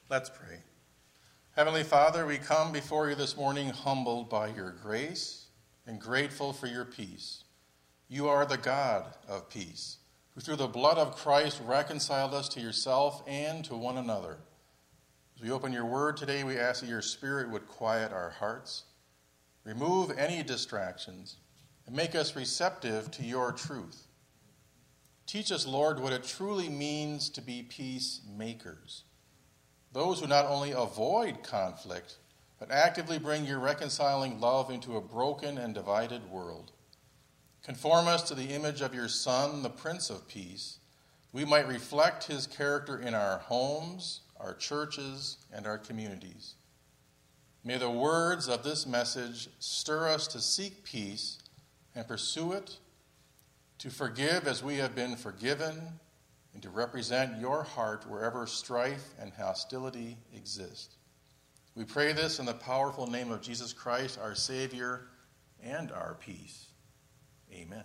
Let's pray. Heavenly Father, we come before you this morning humbled by your grace and grateful for your peace. You are the God of peace, who through the blood of Christ reconciled us to yourself and to one another. As we open your word today, we ask that your Spirit would quiet our hearts, remove any distractions, and make us receptive to your truth. Teach us, Lord, what it truly means to be peacemakers. Those who not only avoid conflict, but actively bring your reconciling love into a broken and divided world. Conform us to the image of your Son, the Prince of Peace. We might reflect his character in our homes, our churches, and our communities. May the words of this message stir us to seek peace and pursue it, to forgive as we have been forgiven, and to represent your heart wherever strife and hostility exist. We pray this in the powerful name of Jesus Christ, our Savior and our peace. Amen.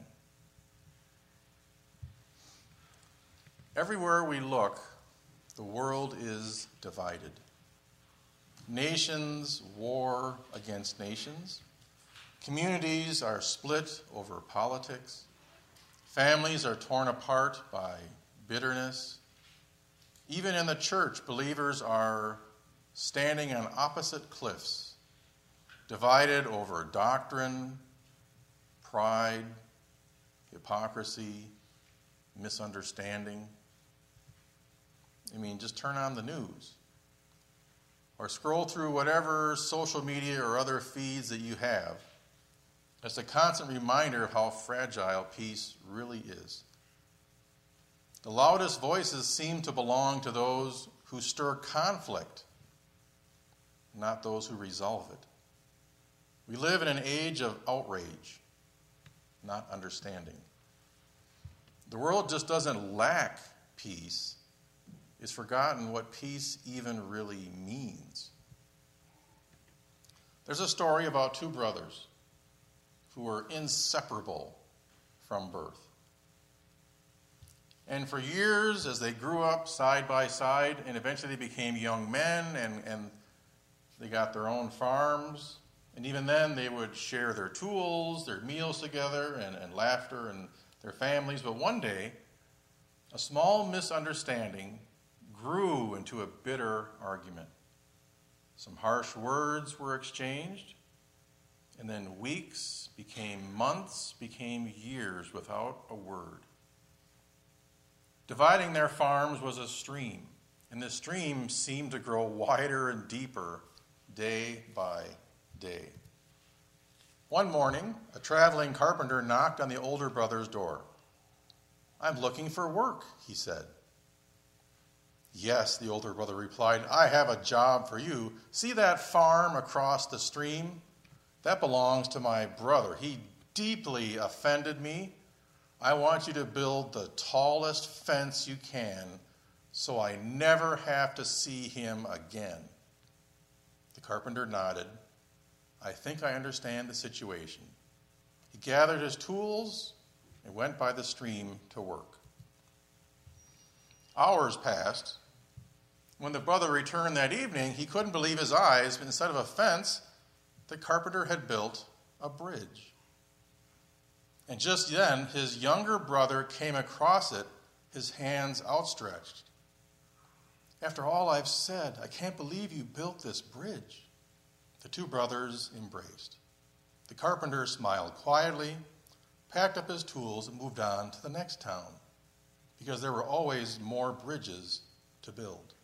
Everywhere we look, the world is divided. Nations war against nations. Communities are split over politics. Families are torn apart by bitterness. Even in the church, believers are standing on opposite cliffs, divided over doctrine, pride, hypocrisy, misunderstanding. Just turn on the news or scroll through whatever social media or other feeds that you have. It's a constant reminder of how fragile peace really is. The loudest voices seem to belong to those who stir conflict, not those who resolve it. We live in an age of outrage, not understanding. The world just doesn't lack peace. It's forgotten what peace even really means. There's a story about two brothers who were inseparable from birth. And for years, as they grew up side by side, and eventually they became young men, and they got their own farms, and even then they would share their tools, their meals together, and laughter, and their families. But one day, a small misunderstanding grew into a bitter argument. Some harsh words were exchanged, and then weeks became months, became years without a word. Dividing their farms was a stream, and the stream seemed to grow wider and deeper day by day. One morning, a traveling carpenter knocked on the older brother's door. "I'm looking for work," he said. "Yes," the older brother replied, "I have a job for you. See that farm across the stream? That belongs to my brother. He deeply offended me. I want you to build the tallest fence you can so I never have to see him again." The carpenter nodded. "I think I understand the situation." He gathered his tools and went by the stream to work. Hours passed. When the brother returned that evening, he couldn't believe his eyes. Instead of a fence, the carpenter had built a bridge. And just then, his younger brother came across it, his hands outstretched. "After all I've said, I can't believe you built this bridge." The two brothers embraced. The carpenter smiled quietly, packed up his tools, and moved on to the next town, because there were always more bridges to build.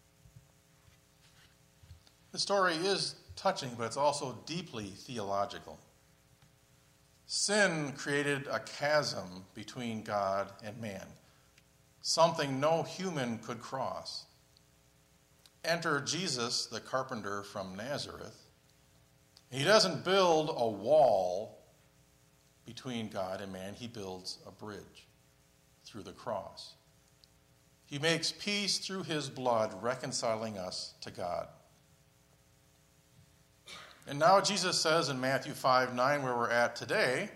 The story is touching, but it's also deeply theological. Sin created a chasm between God and man, something no human could cross. Enter Jesus, the carpenter from Nazareth. He doesn't build a wall between God and man. He builds a bridge through the cross. He makes peace through his blood, reconciling us to God. And now Jesus says in Matthew 5:9, where we're at today,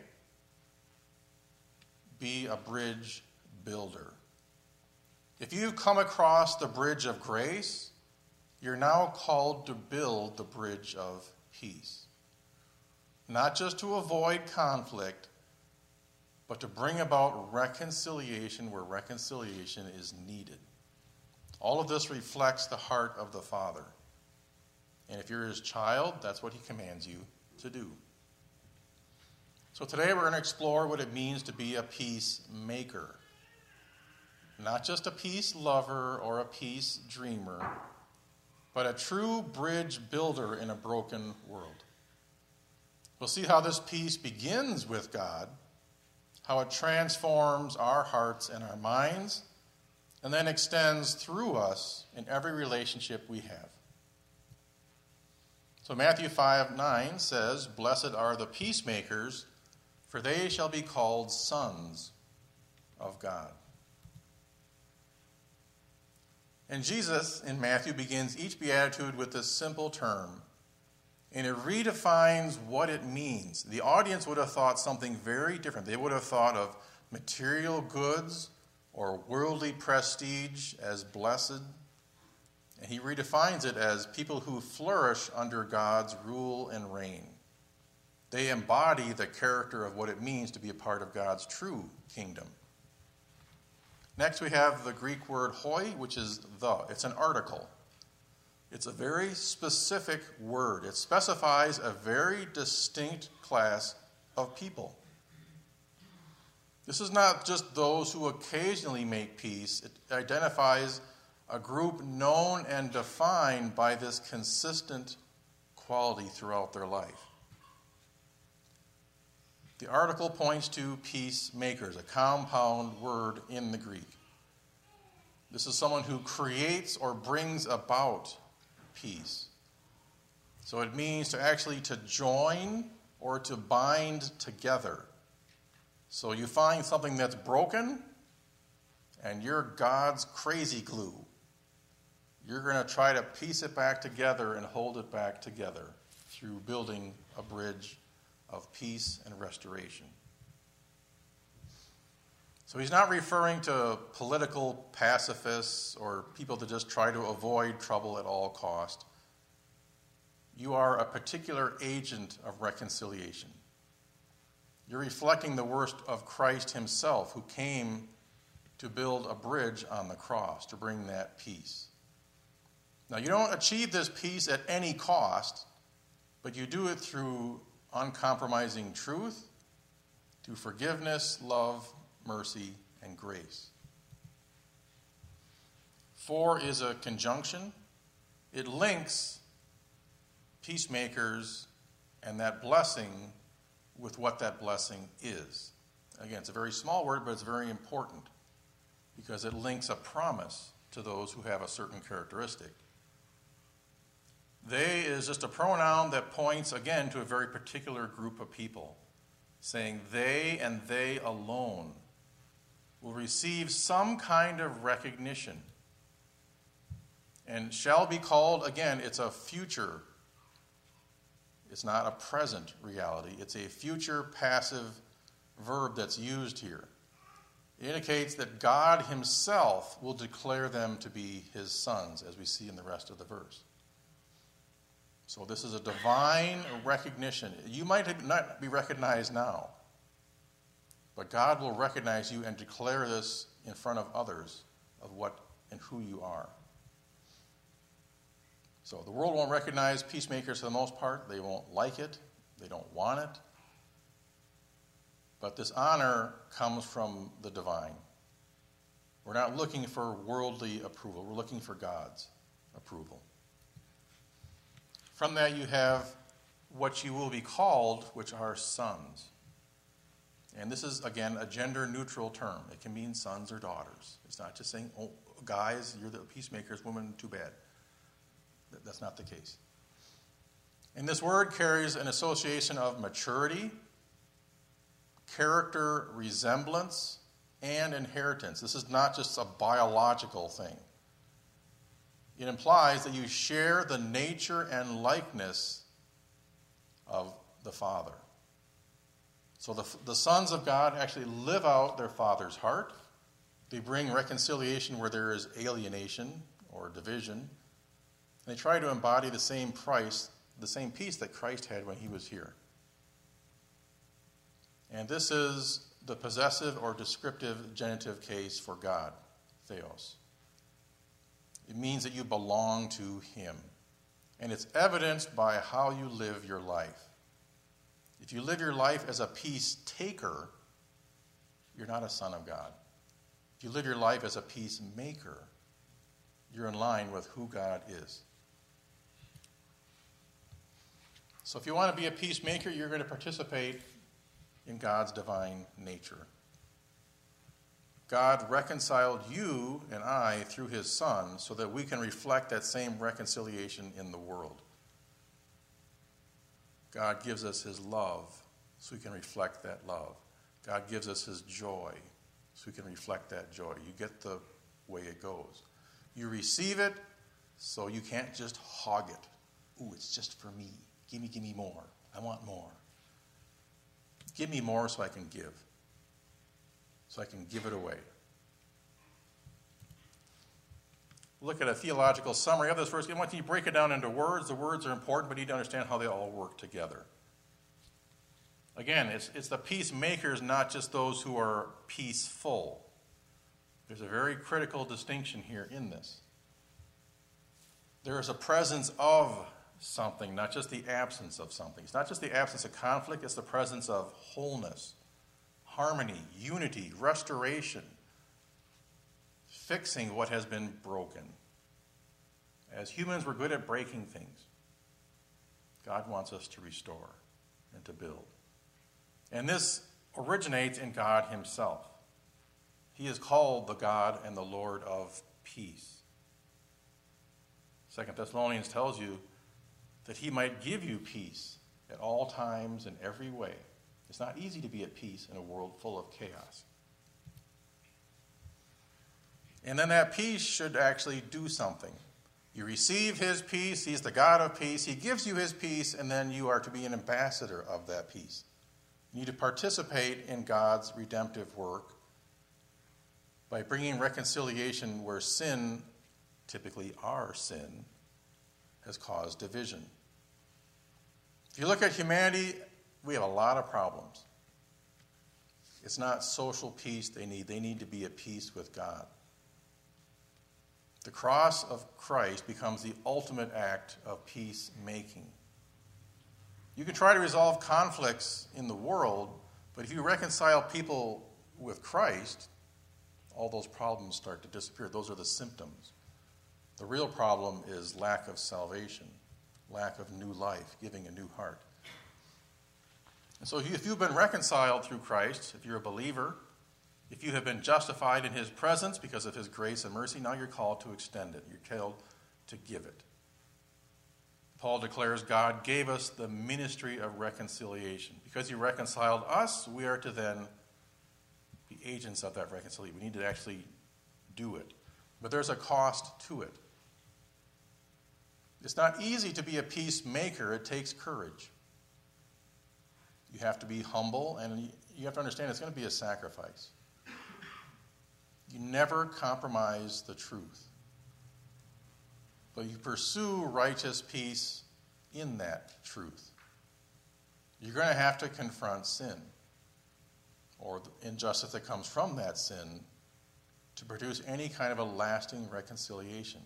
be a bridge builder. If you've come across the bridge of grace, you're now called to build the bridge of peace. Not just to avoid conflict, but to bring about reconciliation where reconciliation is needed. All of this reflects the heart of the Father. And if you're his child, that's what he commands you to do. So today we're going to explore what it means to be a peacemaker. Not just a peace lover or a peace dreamer, but a true bridge builder in a broken world. We'll see how this peace begins with God, how it transforms our hearts and our minds, and then extends through us in every relationship we have. So Matthew 5:9 says, "Blessed are the peacemakers, for they shall be called sons of God." And Jesus in Matthew begins each beatitude with this simple term, and it redefines what it means. The audience would have thought something very different. They would have thought of material goods or worldly prestige as blessed. And he redefines it as people who flourish under God's rule and reign. They embody the character of what it means to be a part of God's true kingdom. Next we have the Greek word hoi, which is the. It's an article. It's a very specific word. It specifies a very distinct class of people. This is not just those who occasionally make peace. It identifies a group known and defined by this consistent quality throughout their life. The article points to peacemakers, a compound word in the Greek. This is someone who creates or brings about peace. So it means to join or to bind together. So you find something that's broken, and you're God's crazy glue. You're going to try to piece it back together and hold it back together through building a bridge of peace and restoration. So he's not referring to political pacifists or people that just try to avoid trouble at all cost. You are a particular agent of reconciliation. You're reflecting the work of Christ himself, who came to build a bridge on the cross to bring that peace. Now, you don't achieve this peace at any cost, but you do it through uncompromising truth, through forgiveness, love, mercy, and grace. For is a conjunction. It links peacemakers and that blessing with what that blessing is. Again, it's a very small word, but it's very important because it links a promise to those who have a certain characteristic. They is just a pronoun that points, again, to a very particular group of people, saying they and they alone will receive some kind of recognition and shall be called, again, it's a future. It's not a present reality. It's a future passive verb that's used here. It indicates that God himself will declare them to be his sons, as we see in the rest of the verse. So this is a divine recognition. You might not be recognized now, but God will recognize you and declare this in front of others of what and who you are. So the world won't recognize peacemakers for the most part. They won't like it. They don't want it. But this honor comes from the divine. We're not looking for worldly approval. We're looking for God's approval. From that you have what you will be called, which are sons. And this is, again, a gender-neutral term. It can mean sons or daughters. It's not just saying, oh, guys, you're the peacemakers, women, too bad. That's not the case. And this word carries an association of maturity, character resemblance, and inheritance. This is not just a biological thing. It implies that you share the nature and likeness of the Father. So the sons of God actually live out their Father's heart. They bring reconciliation where there is alienation or division. And they try to embody the same peace that Christ had when he was here. And this is the possessive or descriptive genitive case for God, theos. It means that you belong to him. And it's evidenced by how you live your life. If you live your life as a peace taker, you're not a son of God. If you live your life as a peacemaker, you're in line with who God is. So if you want to be a peacemaker, you're going to participate in God's divine nature. God reconciled you and I through his Son so that we can reflect that same reconciliation in the world. God gives us his love so we can reflect that love. God gives us his joy so we can reflect that joy. You get the way it goes. You receive it so you can't just hog it. Ooh, it's just for me. Give me more. I want more. Give me more so I can give. So I can give it away. Look at a theological summary of this verse. Once you break it down into words, the words are important, but you need to understand how they all work together. Again, it's the peacemakers, not just those who are peaceful. There's a very critical distinction here in this. There is a presence of something, not just the absence of something. It's not just the absence of conflict, it's the presence of wholeness, harmony, unity, restoration, fixing what has been broken. As humans, we're good at breaking things. God wants us to restore and to build. And this originates in God himself. He is called the God and the Lord of peace. 2 Thessalonians tells you that he might give you peace at all times in every way. It's not easy to be at peace in a world full of chaos. And then that peace should actually do something. You receive his peace. He's the God of peace. He gives you his peace, and then you are to be an ambassador of that peace. You need to participate in God's redemptive work by bringing reconciliation where sin, typically our sin, has caused division. If you look at humanity, we have a lot of problems. It's not social peace they need. They need to be at peace with God. The cross of Christ becomes the ultimate act of peacemaking. You can try to resolve conflicts in the world, but if you reconcile people with Christ, all those problems start to disappear. Those are the symptoms. The real problem is lack of salvation, lack of new life, giving a new heart. And so if you've been reconciled through Christ, if you're a believer, if you have been justified in his presence because of his grace and mercy, now you're called to extend it. You're called to give it. Paul declares God gave us the ministry of reconciliation. Because he reconciled us, we are to then be agents of that reconciliation. We need to actually do it. But there's a cost to it. It's not easy to be a peacemaker. It takes courage. You have to be humble, and you have to understand it's going to be a sacrifice. You never compromise the truth. But you pursue righteous peace in that truth. You're going to have to confront sin or the injustice that comes from that sin to produce any kind of a lasting reconciliation.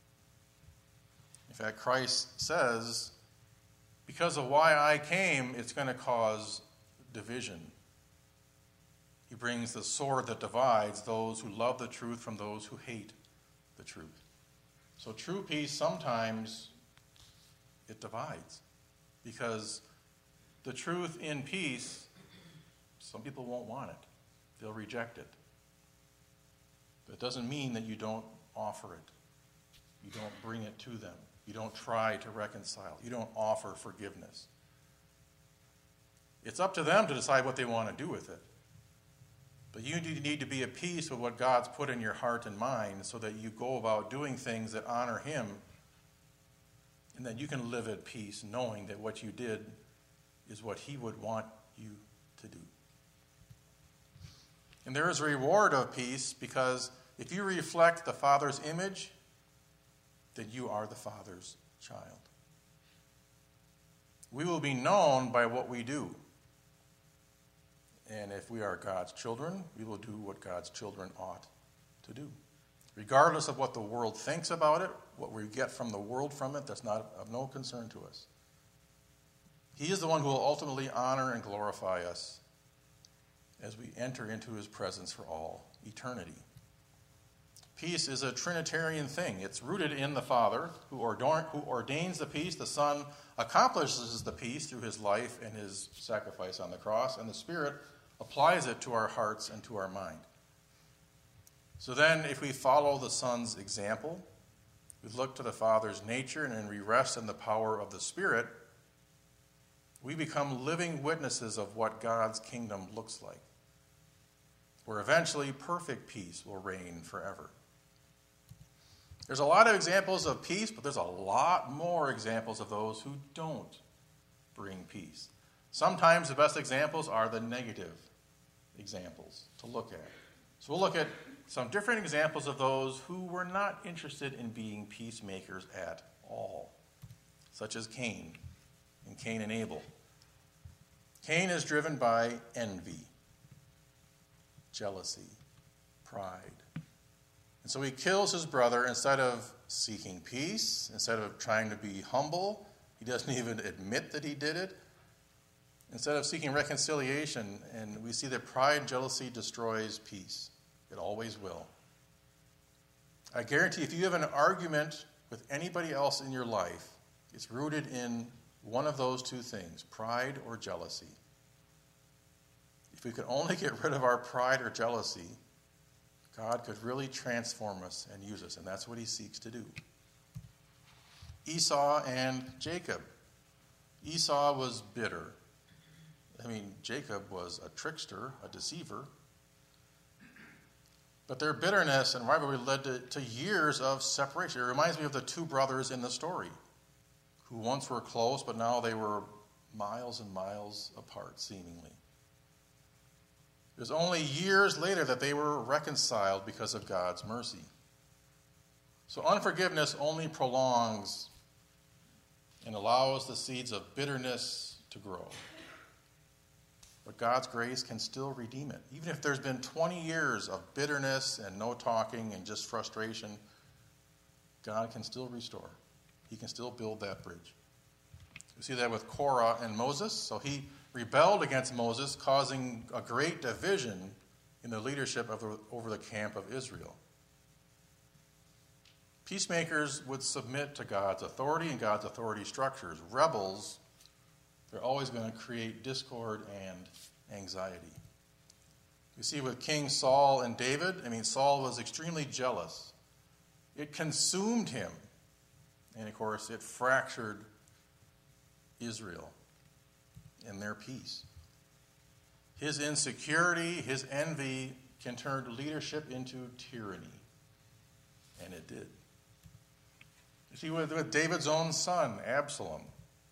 In fact, Christ says, because of why I came, it's going to cause division. He brings the sword that divides those who love the truth from those who hate the truth. So true peace, sometimes it divides. Because the truth in peace, some people won't want it. They'll reject it. But it doesn't mean that you don't offer it. You don't bring it to them. You don't try to reconcile. You don't offer forgiveness. It's up to them to decide what they want to do with it. But you need to be at peace with what God's put in your heart and mind so that you go about doing things that honor him and that you can live at peace knowing that what you did is what he would want you to do. And there is a reward of peace because if you reflect the Father's image, then you are the Father's child. We will be known by what we do. And if we are God's children, we will do what God's children ought to do. Regardless of what the world thinks about it, what we get from the world from it, that's not of no concern to us. He is the one who will ultimately honor and glorify us as we enter into his presence for all eternity. Peace is a Trinitarian thing. It's rooted in the Father, who ordains the peace. The Son accomplishes the peace through his life and his sacrifice on the cross, and the Spirit applies it to our hearts and to our mind. So then, if we follow the Son's example, we look to the Father's nature, and then we rest in the power of the Spirit, we become living witnesses of what God's kingdom looks like, where eventually perfect peace will reign forever. There's a lot of examples of peace, but there's a lot more examples of those who don't bring peace. Sometimes the best examples are the negative examples to look at. So we'll look at some different examples of those who were not interested in being peacemakers at all, such as Cain and Abel. Cain is driven by envy, jealousy, pride. And so he kills his brother instead of seeking peace, instead of trying to be humble. He doesn't even admit that he did it. Instead of seeking reconciliation, and we see that pride and jealousy destroys peace. It always will. I guarantee if you have an argument with anybody else in your life, it's rooted in one of those two things, pride or jealousy. If we could only get rid of our pride or jealousy, God could really transform us and use us, and that's what he seeks to do. Esau and Jacob. Esau was bitter. Jacob was a trickster, a deceiver. But their bitterness and rivalry led to years of separation. It reminds me of the two brothers in the story, who once were close, but now they were miles and miles apart, seemingly. It was only years later that they were reconciled because of God's mercy. So unforgiveness only prolongs and allows the seeds of bitterness to grow. But God's grace can still redeem it. Even if there's been 20 years of bitterness and no talking and just frustration, God can still restore. He can still build that bridge. We see that with Korah and Moses. So he rebelled against Moses, causing a great division in the leadership over the camp of Israel. Peacemakers would submit to God's authority and God's authority structures. Rebels, they're always going to create discord and anxiety. You see with King Saul and David, Saul was extremely jealous. It consumed him. And of course, it fractured Israel and their peace. His insecurity, his envy can turn leadership into tyranny. And it did. You see, with David's own son, Absalom,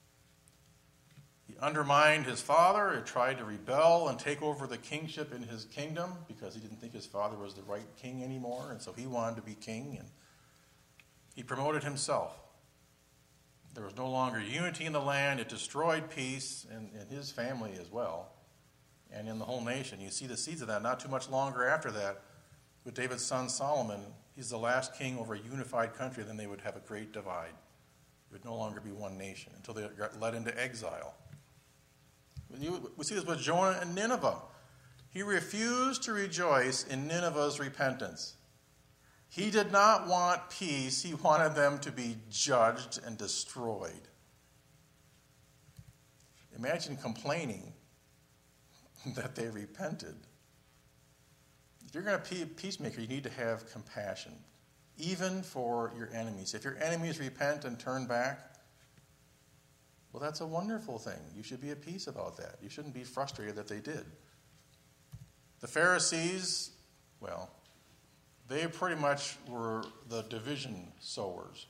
he undermined his father. He tried to rebel and take over the kingship in his kingdom because he didn't think his father was the right king anymore, and so he wanted to be king, and he promoted himself. There was no longer unity in the land. It destroyed peace in his family as well, and in the whole nation. You see the seeds of that not too much longer after that. With David's son Solomon, he's the last king over a unified country. Then they would have a great divide. It would no longer be one nation until they got led into exile. We see this with Jonah and Nineveh. He refused to rejoice in Nineveh's repentance. He did not want peace. He wanted them to be judged and destroyed. Imagine complaining that they repented. If you're going to be a peacemaker, you need to have compassion, even for your enemies. If your enemies repent and turn back, well, that's a wonderful thing. You should be at peace about that. You shouldn't be frustrated that they did. The Pharisees, well, they pretty much were the division sowers.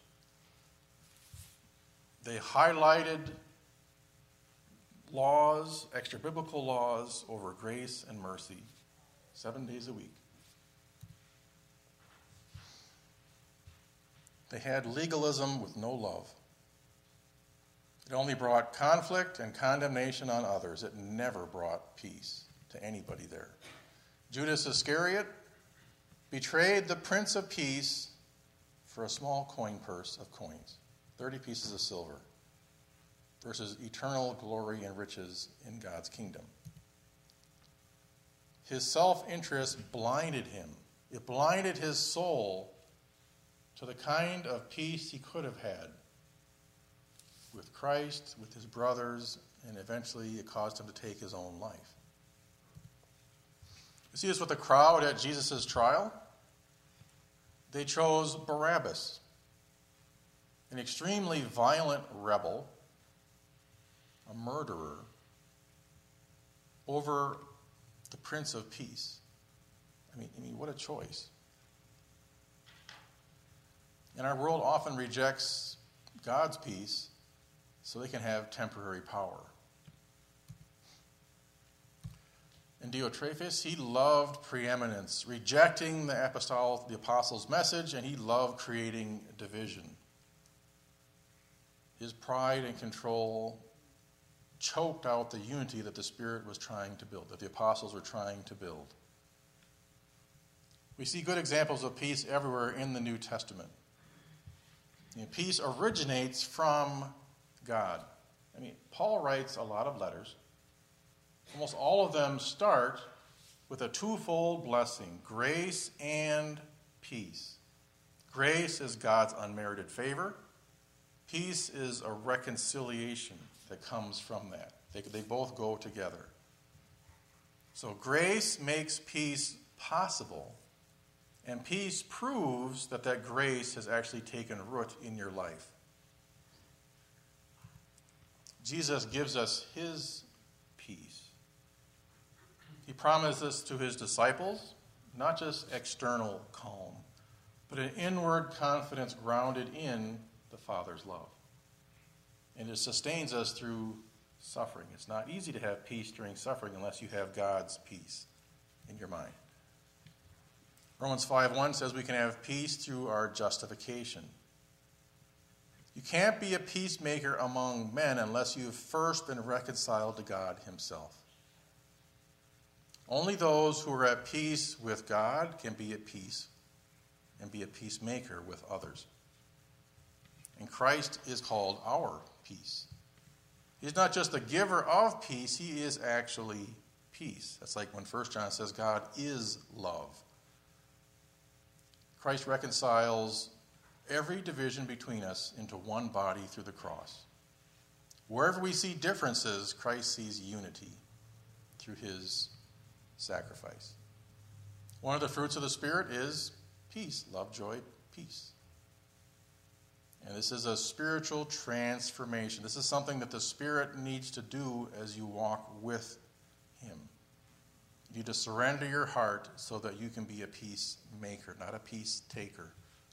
They highlighted laws, extra-biblical laws, over grace and mercy 7 days a week. They had legalism with no love. It only brought conflict and condemnation on others. It never brought peace to anybody there. Judas Iscariot betrayed the Prince of Peace for a small coin purse of coins, 30 pieces of silver, versus eternal glory and riches in God's kingdom. His self-interest blinded him. It blinded his soul to the kind of peace he could have had with Christ, with his brothers, and eventually it caused him to take his own life. You see this with the crowd at Jesus' trial? They chose Barabbas, an extremely violent rebel, a murderer, over the Prince of Peace. I mean, what a choice. And our world often rejects God's peace so they can have temporary power. And Diotrephes, he loved preeminence, rejecting the apostles' message, and he loved creating division. His pride and control choked out the unity that the Spirit was trying to build, that the apostles were trying to build. We see good examples of peace everywhere in the New Testament. Peace originates from God. Paul writes a lot of letters. Almost all of them start with a twofold blessing, grace and peace. Grace is God's unmerited favor. Peace is a reconciliation that comes from that. They both go together. So grace makes peace possible, and peace proves that grace has actually taken root in your life. Jesus gives us his peace. He promises to his disciples not just external calm, but an inward confidence grounded in the Father's love. And it sustains us through suffering. It's not easy to have peace during suffering unless you have God's peace in your mind. Romans 5:1 says we can have peace through our justification. You can't be a peacemaker among men unless you've first been reconciled to God himself. Only those who are at peace with God can be at peace and be a peacemaker with others. And Christ is called our peace. He's not just the giver of peace, he is actually peace. That's like when 1 John says God is love. Christ reconciles every division between us into one body through the cross. Wherever we see differences, Christ sees unity through his sacrifice. One of the fruits of the Spirit is peace, love, joy, peace. And this is a spiritual transformation. This is something that the Spirit needs to do as you walk with him. You need to surrender your heart so that you can be a peacemaker, not a peace taker.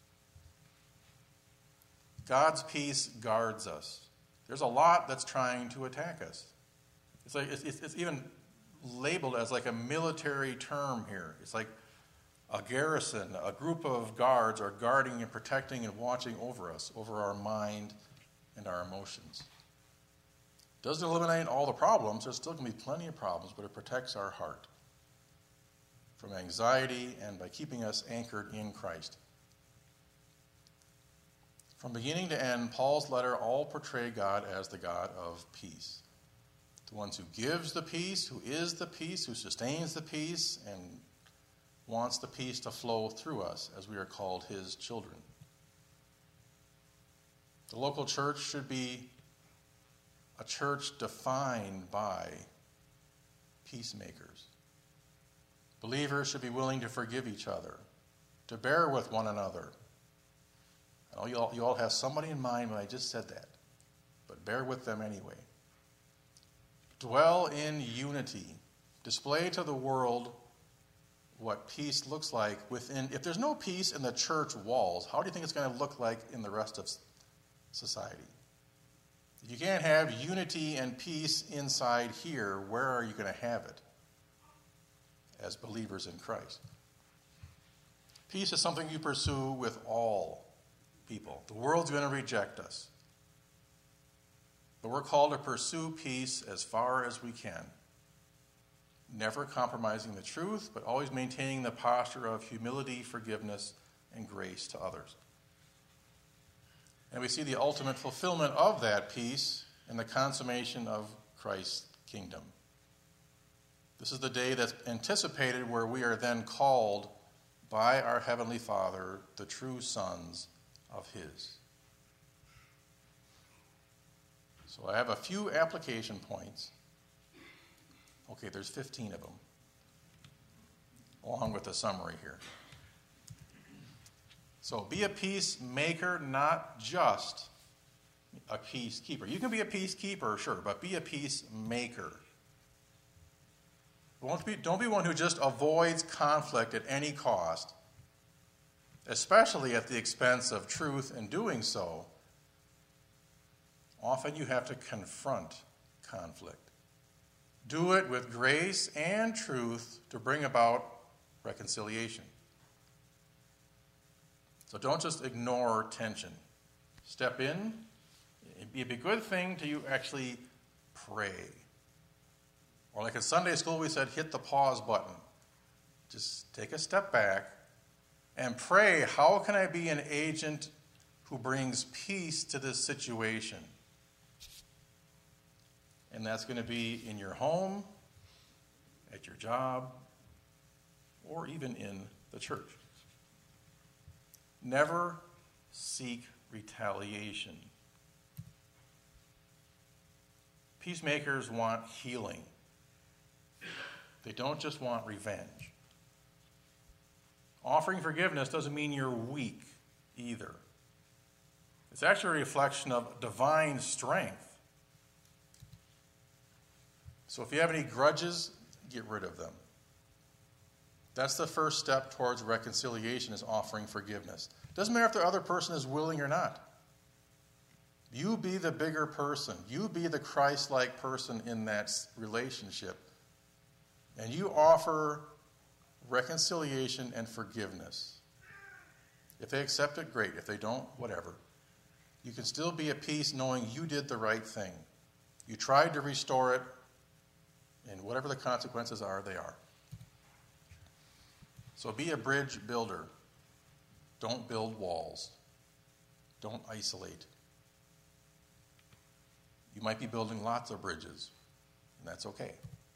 God's peace guards us. There's a lot that's trying to attack us. It's even labeled as like a military term here. It's like a garrison, a group of guards are guarding and protecting and watching over us, over our mind and our emotions. It doesn't eliminate all the problems. There's still going to be plenty of problems, but it protects our heart from anxiety and by keeping us anchored in Christ. From beginning to end, Paul's letter all portray God as the God of peace. The one who gives the peace, who is the peace, who sustains the peace, and wants the peace to flow through us as we are called his children. The local church should be a church defined by peacemakers. Believers should be willing to forgive each other, to bear with one another. I know you all have somebody in mind when I just said that, but bear with them anyway. Dwell in unity. Display to the world what peace looks like within. If there's no peace in the church walls, how do you think it's going to look like in the rest of society? If you can't have unity and peace inside here, where are you going to have it as believers in Christ? Peace is something you pursue with all people. The world's going to reject us. But we're called to pursue peace as far as we can, never compromising the truth, but always maintaining the posture of humility, forgiveness, and grace to others. And we see the ultimate fulfillment of that peace in the consummation of Christ's kingdom. This is the day that's anticipated where we are then called by our Heavenly Father the true sons of His. So I have a few application points. Okay, there's 15 of them, along with the summary here. So be a peacemaker, not just a peacekeeper. You can be a peacekeeper, sure, but be a peacemaker. Don't be one who just avoids conflict at any cost, especially at the expense of truth in doing so. Often you have to confront conflict. Do it with grace and truth to bring about reconciliation. So don't just ignore tension. Step in. It'd be a good thing to you actually pray. Or like in Sunday school, we said, hit the pause button. Just take a step back and pray, how can I be an agent who brings peace to this situation? And that's going to be in your home, at your job, or even in the church. Never seek retaliation. Peacemakers want healing. They don't just want revenge. Offering forgiveness doesn't mean you're weak either. It's actually a reflection of divine strength. So if you have any grudges, get rid of them. That's the first step towards reconciliation, is offering forgiveness. Doesn't matter if the other person is willing or not. You be the bigger person. You be the Christ-like person in that relationship. And you offer reconciliation and forgiveness. If they accept it, great. If they don't, whatever. You can still be at peace knowing you did the right thing. You tried to restore it, and whatever the consequences are, they are. So be a bridge builder. Don't build walls. Don't isolate. You might be building lots of bridges, and that's okay.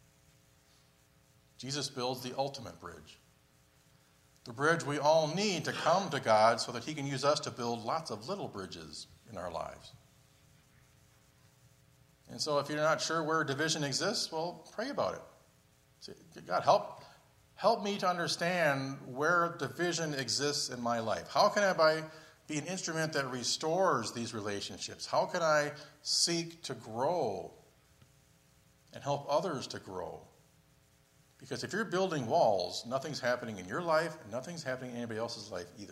Jesus builds the ultimate bridge. The bridge we all need to come to God so that He can use us to build lots of little bridges in our lives. And so if you're not sure where division exists, well, pray about it. Say, God, help me to understand where division exists in my life. How can I be an instrument that restores these relationships? How can I seek to grow and help others to grow? Because if you're building walls, nothing's happening in your life, and nothing's happening in anybody else's life either.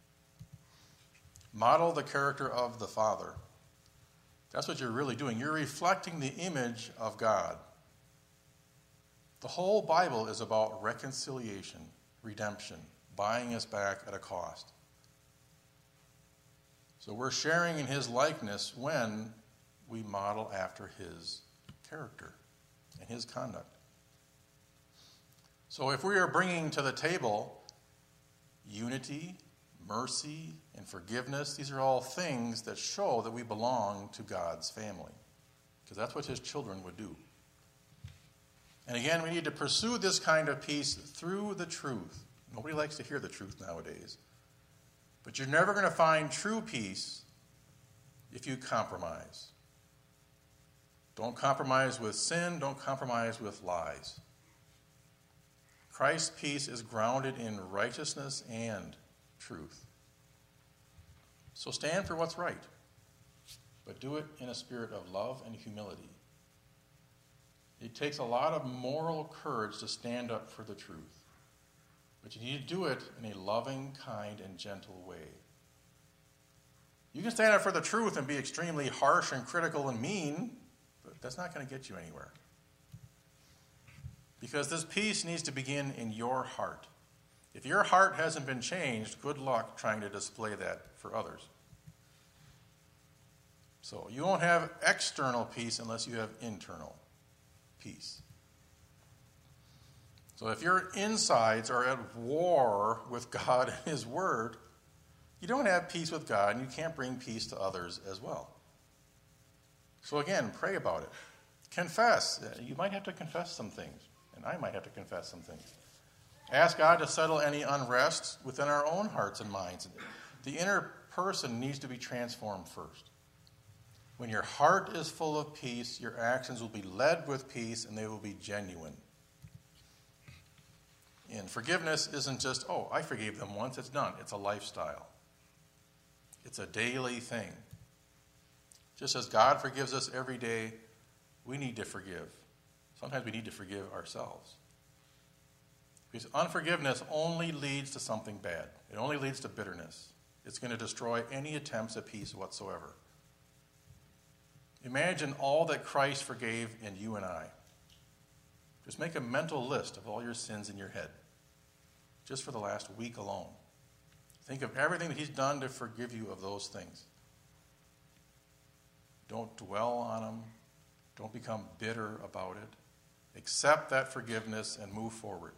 Model the character of the Father. That's what you're really doing. You're reflecting the image of God. The whole Bible is about reconciliation, redemption, buying us back at a cost. So we're sharing in His likeness when we model after His character and His conduct. So if we are bringing to the table unity, mercy, and forgiveness, these are all things that show that we belong to God's family, because that's what His children would do. And again, we need to pursue this kind of peace through the truth. Nobody likes to hear the truth nowadays. But you're never going to find true peace if you compromise. Don't compromise with sin. Don't compromise with lies. Christ's peace is grounded in righteousness and truth. So stand for what's right, but do it in a spirit of love and humility. It takes a lot of moral courage to stand up for the truth, but you need to do it in a loving, kind, and gentle way. You can stand up for the truth and be extremely harsh and critical and mean, but that's not going to get you anywhere. Because this peace needs to begin in your heart. If your heart hasn't been changed, good luck trying to display that for others. So you won't have external peace unless you have internal peace. So if your insides are at war with God and His Word, you don't have peace with God, and you can't bring peace to others as well. So again, pray about it. Confess. You might have to confess some things, and I might have to confess some things. Ask God to settle any unrest within our own hearts and minds. The inner person needs to be transformed first. When your heart is full of peace, your actions will be led with peace, and they will be genuine. And forgiveness isn't just, oh, I forgave them once, it's done. It's a lifestyle. It's a daily thing. Just as God forgives us every day, we need to forgive. Sometimes we need to forgive ourselves. Because unforgiveness only leads to something bad. It only leads to bitterness. It's going to destroy any attempts at peace whatsoever. Imagine all that Christ forgave in you and I. Just make a mental list of all your sins in your head, just for the last week alone. Think of everything that He's done to forgive you of those things. Don't dwell on them. Don't become bitter about it. Accept that forgiveness and move forward.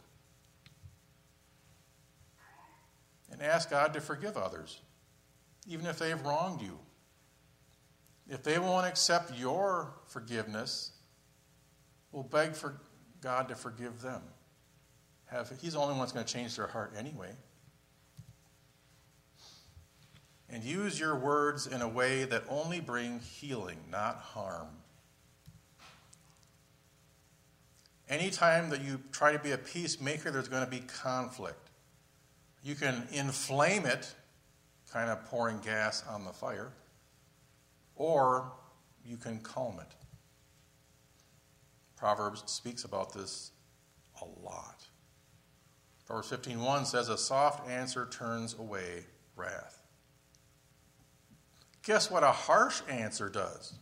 And ask God to forgive others, even if they've wronged you. If they won't accept your forgiveness, we'll beg for God to forgive them. He's the only one that's going to change their heart anyway. And use your words in a way that only bring healing, not harm. Anytime that you try to be a peacemaker, there's going to be conflict. You can inflame it, kind of pouring gas on the fire, or you can calm it. Proverbs speaks about this a lot. Proverbs 15:1 says, a soft answer turns away wrath. Guess what a harsh answer does?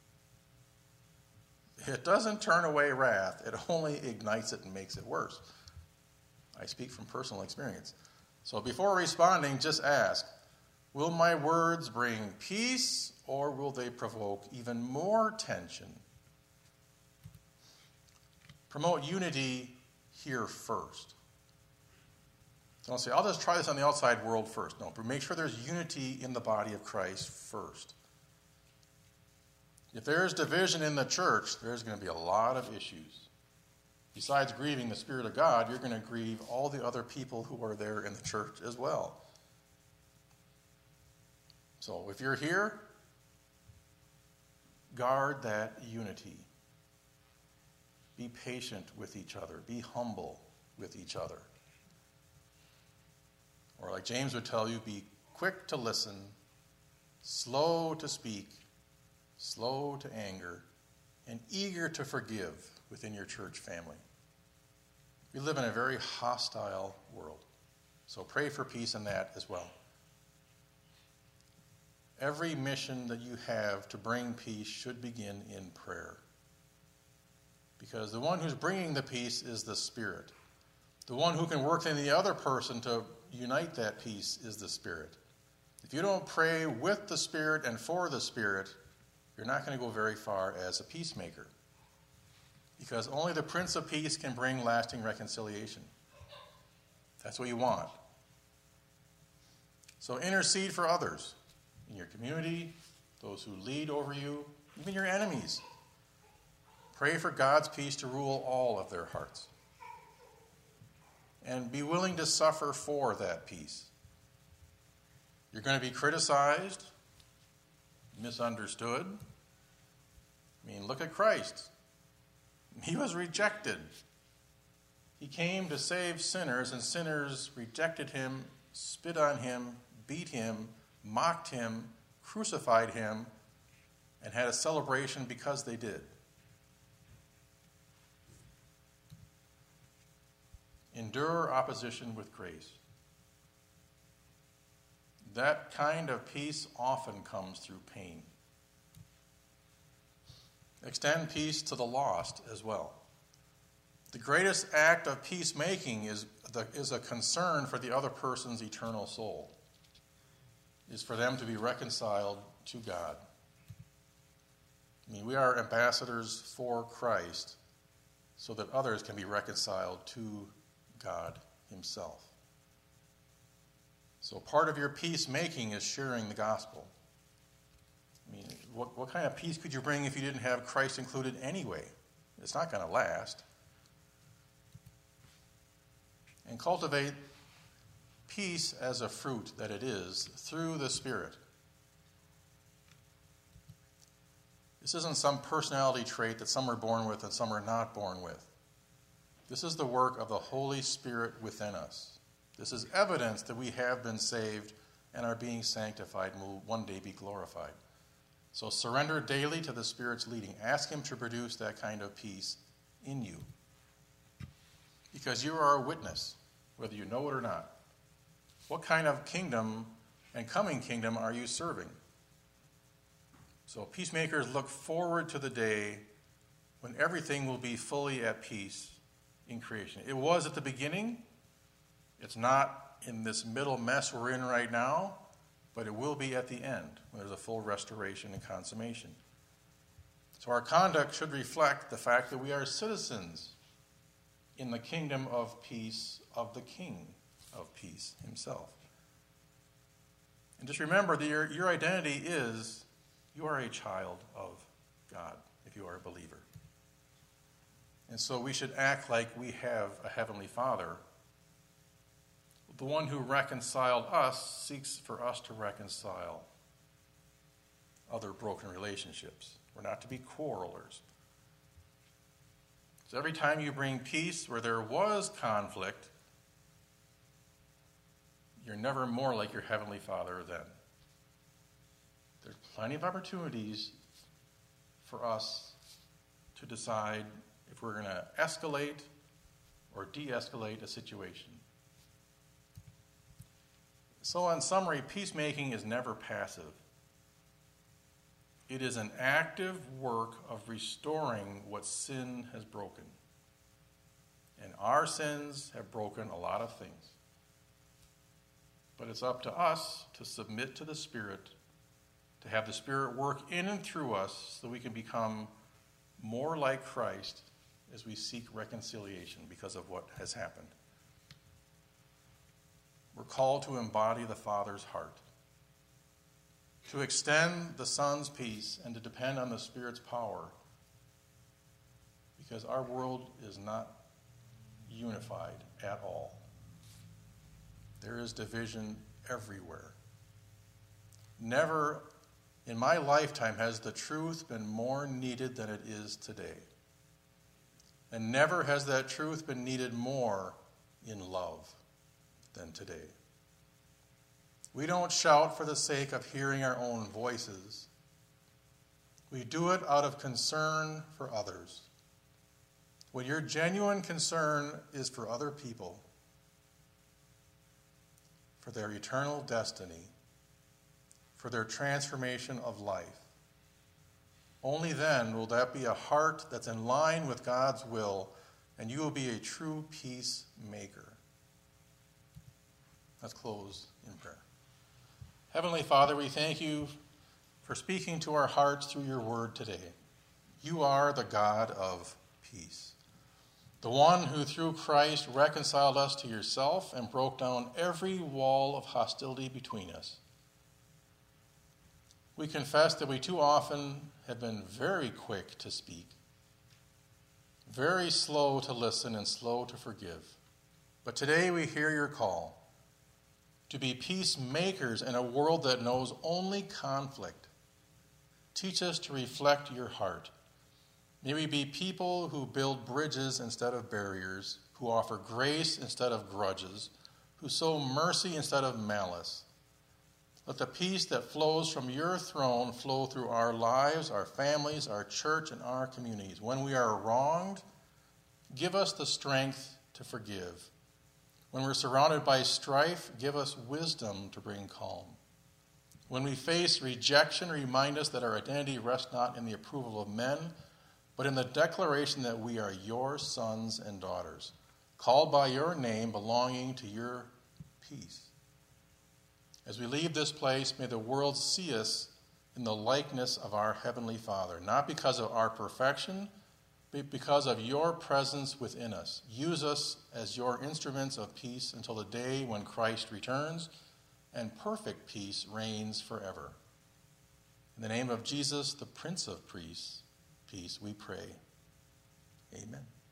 It doesn't turn away wrath. It only ignites it and makes it worse. I speak from personal experience. So before responding, just ask, will my words bring peace or will they provoke even more tension? Promote unity here first. Don't say, I'll just try this on the outside world first. No, but make sure there's unity in the body of Christ first. If there's division in the church, there's going to be a lot of issues. Besides grieving the Spirit of God, you're going to grieve all the other people who are there in the church as well. So if you're here, guard that unity. Be patient with each other. Be humble with each other. Or like James would tell you, be quick to listen, slow to speak, slow to anger, and eager to forgive within your church family. We live in a very hostile world, so pray for peace in that as well. Every mission that you have to bring peace should begin in prayer, because the one who's bringing the peace is the Spirit. The one who can work in the other person to unite that peace is the Spirit. If you don't pray with the Spirit and for the Spirit, you're not going to go very far as a peacemaker, because only the Prince of Peace can bring lasting reconciliation. That's what you want. So intercede for others in your community, those who lead over you, even your enemies. Pray for God's peace to rule all of their hearts. And be willing to suffer for that peace. You're going to be criticized, misunderstood. I mean, look at Christ. He was rejected. He came to save sinners, and sinners rejected him, spit on him, beat him, mocked him, crucified him, and had a celebration because they did. Endure opposition with grace. That kind of peace often comes through pain. Extend peace to the lost as well. The greatest act of peacemaking is a concern for the other person's eternal soul, is for them to be reconciled to God. We are ambassadors for Christ so that others can be reconciled to God himself. So part of your peacemaking is sharing the gospel. What kind of peace could you bring if you didn't have Christ included anyway? It's not going to last. And cultivate peace as a fruit that it is through the Spirit. This isn't some personality trait that some are born with and some are not born with. This is the work of the Holy Spirit within us. This is evidence that we have been saved and are being sanctified and will one day be glorified. So surrender daily to the Spirit's leading. Ask him to produce that kind of peace in you. Because you are a witness, whether you know it or not. What kind of kingdom and coming kingdom are you serving? So peacemakers look forward to the day when everything will be fully at peace in creation. It was at the beginning. It's not in this middle mess we're in right now, but it will be at the end when there's a full restoration and consummation. So our conduct should reflect the fact that we are citizens in the kingdom of peace of the King of peace himself. And just remember that your identity is you are a child of God if you are a believer. And so we should act like we have a heavenly Father. The one who reconciled us seeks for us to reconcile other broken relationships. We're not to be quarrelers. So every time you bring peace where there was conflict, you're never more like your heavenly Father then. There's plenty of opportunities for us to decide if we're going to escalate or de-escalate a situation. So in summary, peacemaking is never passive. It is an active work of restoring what sin has broken. And our sins have broken a lot of things. But it's up to us to submit to the Spirit, to have the Spirit work in and through us so we can become more like Christ as we seek reconciliation because of what has happened. We're called to embody the Father's heart, to extend the Son's peace, and to depend on the Spirit's power, because our world is not unified at all. There is division everywhere. Never in my lifetime has the truth been more needed than it is today. And never has that truth been needed more in love than today. We don't shout for the sake of hearing our own voices. We do it out of concern for others. When your genuine concern is for other people, for their eternal destiny, for their transformation of life, only then will that be a heart that's in line with God's will, and you will be a true peacemaker. Let's close in prayer. Heavenly Father, we thank you for speaking to our hearts through your word today. You are the God of peace, the one who through Christ reconciled us to yourself and broke down every wall of hostility between us. We confess that we too often have been very quick to speak, very slow to listen, and slow to forgive. But today we hear your call to be peacemakers in a world that knows only conflict. Teach us to reflect your heart. May we be people who build bridges instead of barriers, who offer grace instead of grudges, who sow mercy instead of malice. Let the peace that flows from your throne flow through our lives, our families, our church, and our communities. When we are wronged, give us the strength to forgive. When we're surrounded by strife, give us wisdom to bring calm. When we face rejection, remind us that our identity rests not in the approval of men, but in the declaration that we are your sons and daughters, called by your name, belonging to your peace. As we leave this place, may the world see us in the likeness of our Heavenly Father, not because of our perfection, but because of your presence within us. Use us as your instruments of peace until the day when Christ returns and perfect peace reigns forever. In the name of Jesus, the Prince of Peace, we pray. Amen.